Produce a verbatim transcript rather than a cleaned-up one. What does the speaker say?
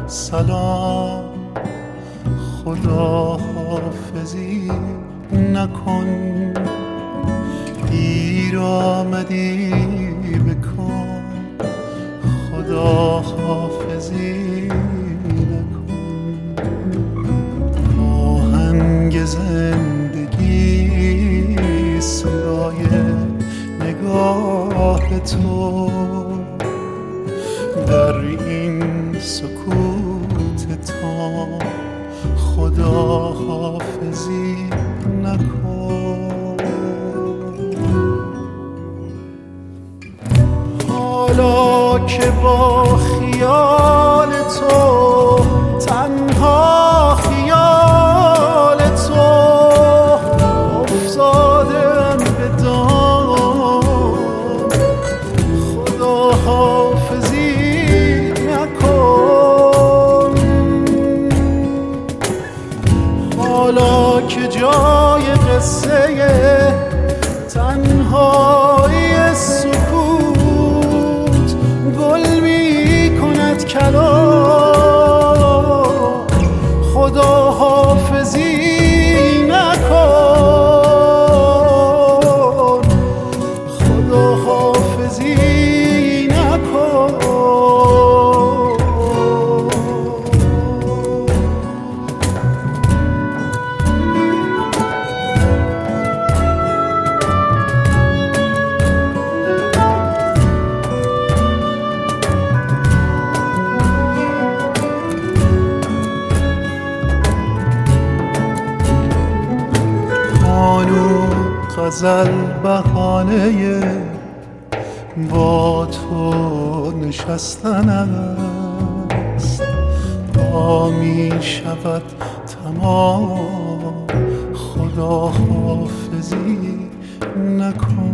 سلام خدا حافظی نکن، دیر آمدی بکن، خدا حافظی نکن. آهنگ زندگی صدای نگاه تو، در این سکوت تام خدا حافظی نکن. حالا که با خیال تو، تنها خیال تو، افتادم به دام، خدا حافظی نکن. حالا که جای قصه تنهایی سکوت گل می کند کلام، خدا حافظی نکن، خدا حافظی نکن. غزل بهانه با تو نشستن است، تا می شود تمام خدا حافظی نکن.